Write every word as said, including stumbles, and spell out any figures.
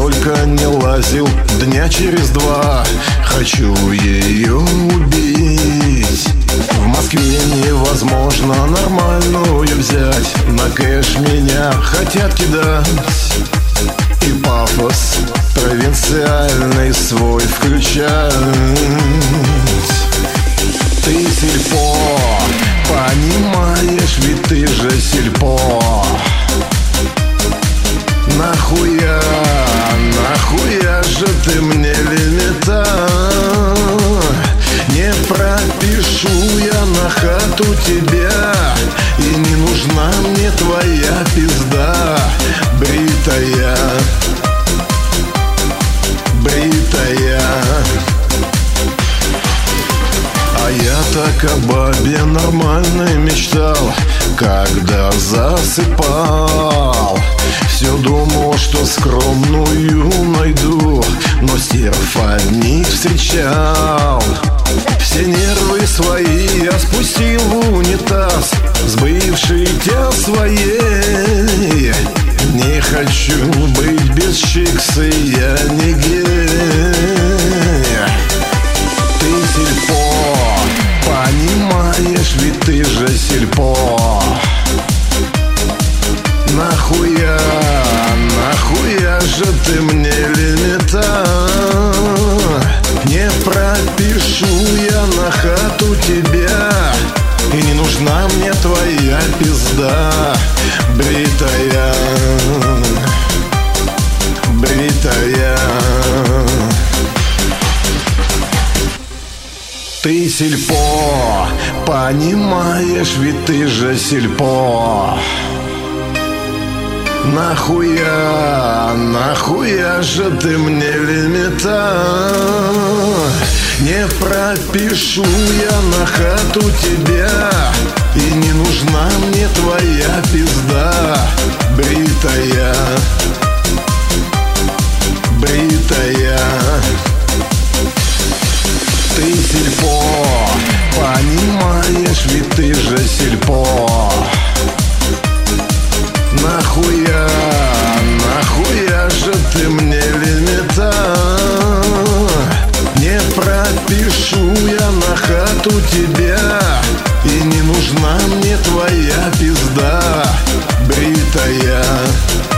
только не лазил дня через два. Хочу ее убить. В Москве невозможно нормальную взять. На кэш меня хотят кидать. И пафос провинциальный свой включать. Ты сельпо, понимаешь, ведь ты же сельпо. Нахуя, нахуя же ты мне лимита? Не пропишу я на хату тебя, и не нужна мне твоя пизда. Бритая, бритая. А я так о бабе нормальной мечтал, когда засыпал. Все думал, что скромную найду, но стерв одних встречал. Все нервы свои я спустил в унитаз с бывшей тебя своей. Не хочу быть без чикса, я не гей. Ты сельпо, понимаешь, ведь ты же сельпо. Нахуя, нахуя же ты мне лимита? Не пропишу я на хату тебя, и не нужна мне твоя пизда. Бритая, бритая. Ты сельпо, понимаешь, ведь ты же сельпо. Нахуя, нахуя же ты мне лимита? Не пропишу я на хату тебя, и не нужна мне твоя пизда. Бритая, бритая. Ты сельпо, понимаешь, ведь ты же сельпо. Нахуя, нахуя же ты мне лимита? Не пропишу я на хату тебя, и не нужна мне твоя пизда. Бритая.